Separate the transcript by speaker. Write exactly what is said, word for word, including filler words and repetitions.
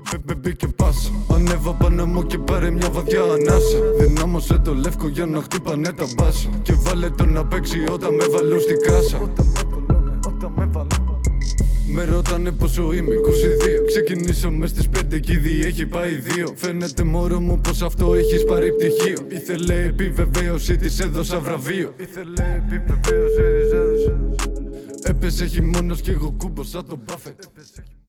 Speaker 1: Μπήκε πάσα. Ανέβα πάνω μου και πάρε μια βαθιά ανάσα. Δυνάμωσε το λεύκο για να χτύπανε τα μπάσα. Και βάλε τον να παίξει όταν με βάλουν στην κάσα. Με ρωτάνε πόσο είμαι, είκοσι δύο. Ξεκινήσαμε στις πέντε κι ήδη έχει πάει δύο. Φαίνεται μωρό μου πως αυτό έχεις πάρει πτυχίο. Ήθελε επιβεβαίωση, της έδωσα βραβείο. Ήθελε επιβεβαίωση, της έδωσα. Έπεσε χειμώνας κι εγώ κούμπωσα τον Buffett.